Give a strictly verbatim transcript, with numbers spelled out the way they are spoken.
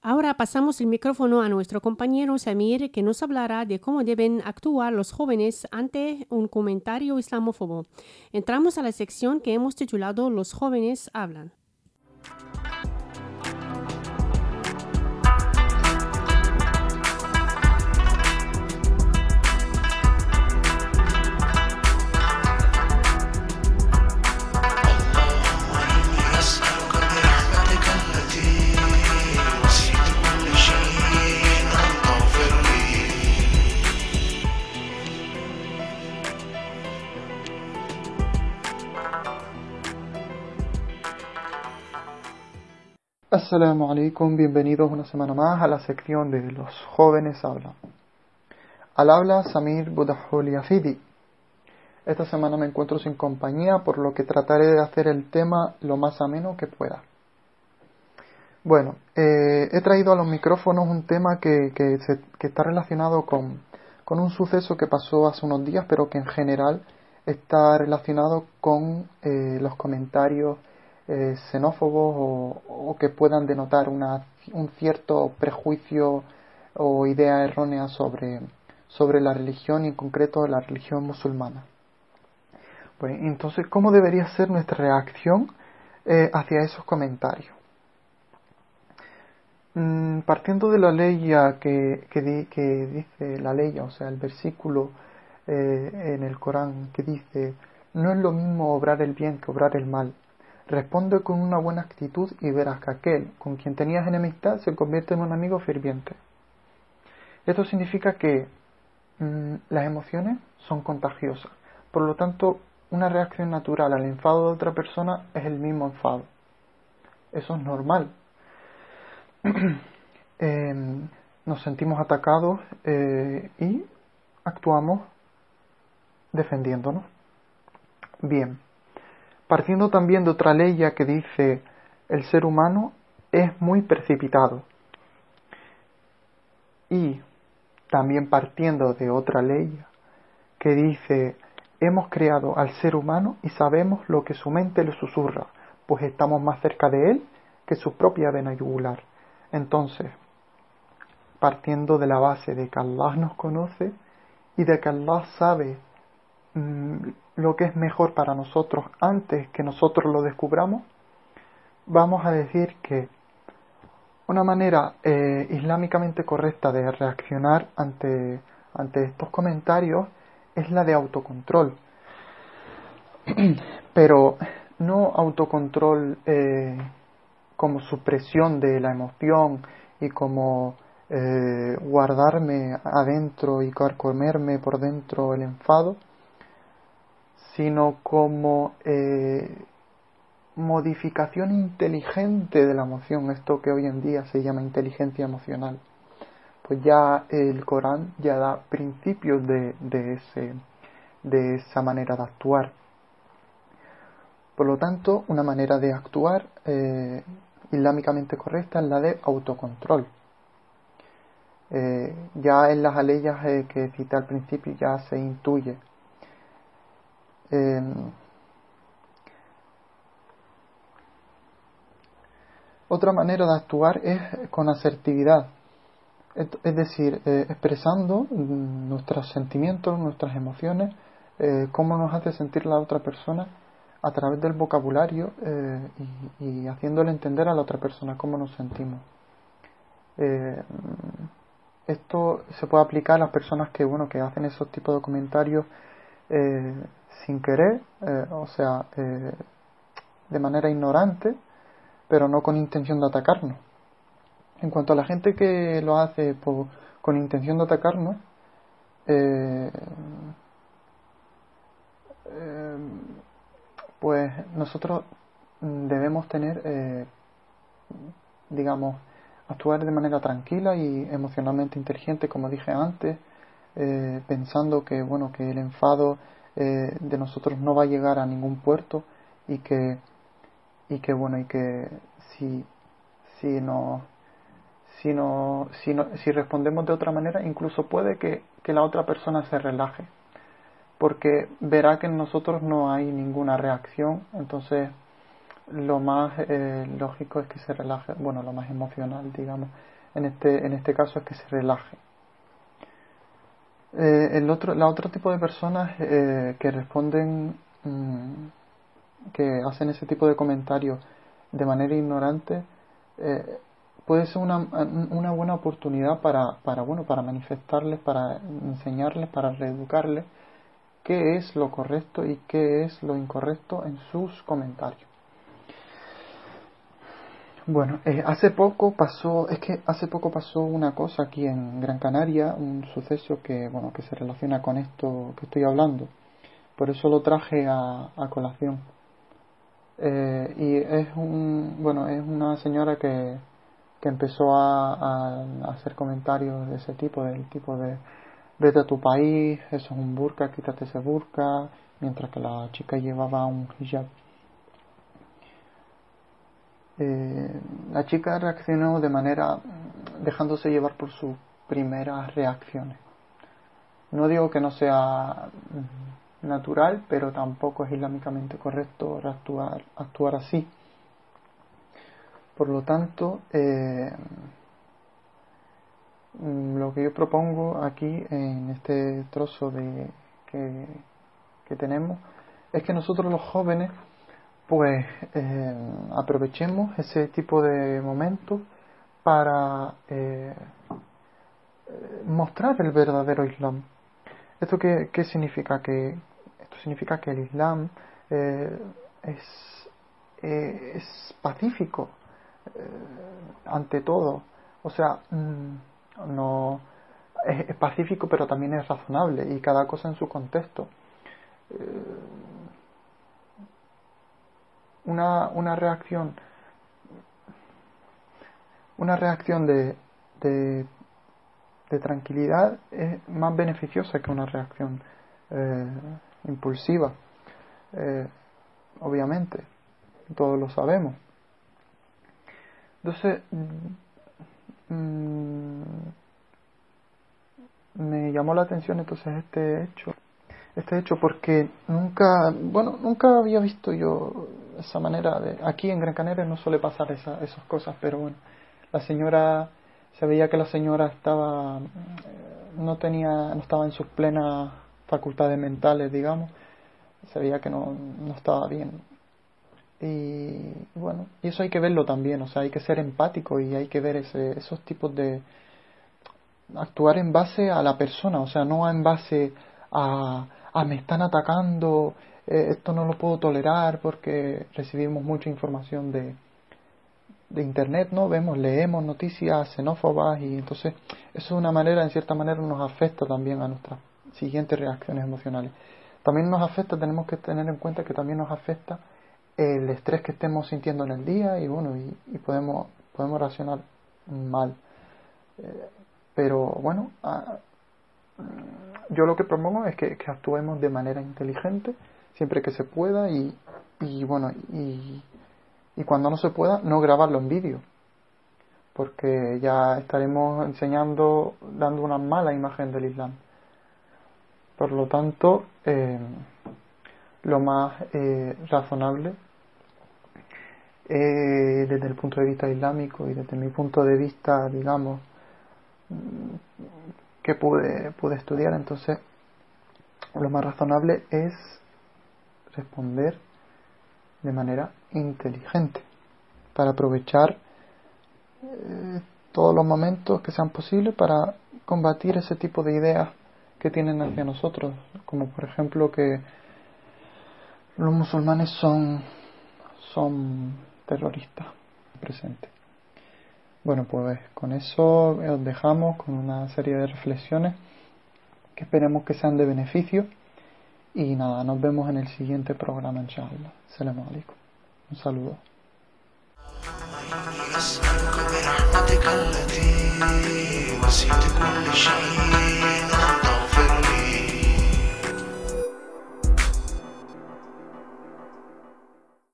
Ahora pasamos el micrófono a nuestro compañero Samir, que nos hablará de cómo deben actuar los jóvenes ante un comentario islamófobo. Entramos a la sección que hemos titulado Los jóvenes hablan. Assalamu alaikum, bienvenidos una semana más a la sección de Los jóvenes hablan. Al habla Samir Budahul Yafidi. Esta semana me encuentro sin compañía, por lo que trataré de hacer el tema lo más ameno que pueda. Bueno, eh, he traído a los micrófonos un tema que, que, se, que está relacionado con, con un suceso que pasó hace unos días, pero que en general está relacionado con eh, los comentarios Eh, xenófobos o, o que puedan denotar una, un cierto prejuicio o idea errónea sobre, sobre la religión y en concreto la religión musulmana. Pues, entonces, ¿cómo debería ser nuestra reacción eh, hacia esos comentarios? Mm, partiendo de la ley que, que, di, que dice la ley, o sea, el versículo eh, en el Corán que dice: no es lo mismo obrar el bien que obrar el mal. Responde con una buena actitud y verás que aquel con quien tenías enemistad se convierte en un amigo ferviente. Esto significa que mmm, las emociones son contagiosas. Por lo tanto, una reacción natural al enfado de otra persona es el mismo enfado. Eso es normal. eh, nos sentimos atacados eh, y actuamos defendiéndonos. Bien. Partiendo también de otra ley que dice: el ser humano es muy precipitado. Y también partiendo de otra ley que dice: hemos creado al ser humano y sabemos lo que su mente le susurra, pues estamos más cerca de él que su propia vena yugular. Entonces, partiendo de la base de que Allah nos conoce y de que Allah sabe mmm, lo que es mejor para nosotros antes que nosotros lo descubramos, vamos a decir que una manera eh, islámicamente correcta de reaccionar ante, ante estos comentarios es la de autocontrol. Pero no autocontrol eh, como supresión de la emoción y como eh, guardarme adentro y carcomerme por dentro el enfado, sino como eh, modificación inteligente de la emoción, esto que hoy en día se llama inteligencia emocional. Pues ya el Corán ya da principios de, de, ese, de esa manera de actuar. Por lo tanto, una manera de actuar eh, islámicamente correcta es la de autocontrol. Eh, ya en las aleyas eh, que cité al principio ya se intuye. Eh, otra manera de actuar es con asertividad, es, es decir, eh, expresando nuestros sentimientos, nuestras emociones, eh, cómo nos hace sentir la otra persona a través del vocabulario eh, y, y haciéndole entender a la otra persona cómo nos sentimos. Eh, esto se puede aplicar a las personas que, bueno, que hacen esos tipos de comentarios eh, sin querer, eh, o sea, eh, de manera ignorante, pero no con intención de atacarnos. En cuanto a la gente que lo hace por, con intención de atacarnos, eh, eh, pues nosotros debemos tener, eh, digamos, actuar de manera tranquila y emocionalmente inteligente, como dije antes, eh, pensando que, bueno, que el enfado eh, de nosotros no va a llegar a ningún puerto y que y que bueno y que si si no si no si no si respondemos de otra manera, incluso puede que, que la otra persona se relaje, porque verá que en nosotros no hay ninguna reacción. Entonces lo más eh, lógico es que se relaje, bueno, lo más emocional, digamos, en este, en este caso es que se relaje. Eh, el otro, la otro tipo de personas eh, que responden, mmm, que hacen ese tipo de comentarios de manera ignorante, eh, puede ser una, una buena oportunidad para, para, bueno, para manifestarles, para enseñarles, para reeducarles qué es lo correcto y qué es lo incorrecto en sus comentarios. Bueno, eh, hace poco pasó, es que hace poco pasó una cosa aquí en Gran Canaria, un suceso que, bueno, que se relaciona con esto que estoy hablando. Por eso lo traje a, a colación. Eh, y es un, bueno, es una señora que, que empezó a, a, a hacer comentarios de ese tipo, del tipo de vete a tu país, eso es un burka, quítate ese burka, mientras que la chica llevaba un hijab. Eh, la chica reaccionó de manera dejándose llevar por sus primeras reacciones. No digo que no sea natural, pero tampoco es islámicamente correcto actuar, actuar así. Por lo tanto, eh, lo que yo propongo aquí en este trozo de que, que tenemos es que nosotros los jóvenes pues eh, aprovechemos ese tipo de momentos para eh, mostrar el verdadero Islam. ¿Esto qué, qué significa? Que esto significa que el Islam eh, es, eh, es pacífico eh, ante todo. O sea, mmm, no es, es pacífico, pero también es razonable y cada cosa en su contexto. Eh, una, una reacción una reacción de, de, de tranquilidad es más beneficiosa que una reacción eh, impulsiva. Eh, obviamente, todos lo sabemos. Entonces, mmm, me llamó la atención entonces este hecho. Este hecho porque nunca, bueno, nunca había visto yo esa manera de... Aquí en Gran Canaria no suele pasar esa, esas cosas, pero bueno, la señora, se veía que la señora estaba, no tenía, no estaba en sus plenas facultades mentales, digamos, se veía que no, no estaba bien. Y bueno, y eso hay que verlo también, o sea, hay que ser empático y hay que ver ese, esos tipos de... actuar en base a la persona, o sea, no en base a... ah, me están atacando, eh, esto no lo puedo tolerar porque recibimos mucha información de, de internet, ¿no? Vemos, leemos noticias xenófobas y entonces eso de una manera, en cierta manera, nos afecta también a nuestras siguientes reacciones emocionales. También nos afecta, tenemos que tener en cuenta que también nos afecta el estrés que estemos sintiendo en el día y bueno, y, y podemos, podemos reaccionar mal. Eh, pero bueno, a, yo lo que propongo es que, que actuemos de manera inteligente siempre que se pueda y, y bueno y, y cuando no se pueda no grabarlo en vídeo porque ya estaremos enseñando, dando una mala imagen del Islam. Por lo tanto, eh, lo más eh, razonable eh, desde el punto de vista islámico y desde mi punto de vista, digamos, que pude, pude estudiar, entonces lo más razonable es responder de manera inteligente para aprovechar eh, todos los momentos que sean posibles para combatir ese tipo de ideas que tienen hacia nosotros, como por ejemplo que los musulmanes son son terroristas presentes. Bueno, pues con eso os dejamos con una serie de reflexiones que esperemos que sean de beneficio y nada, nos vemos en el siguiente programa, inshallah. Assalamu alaikum. Un saludo. أسألك برحمتك التي وسعت كل شيء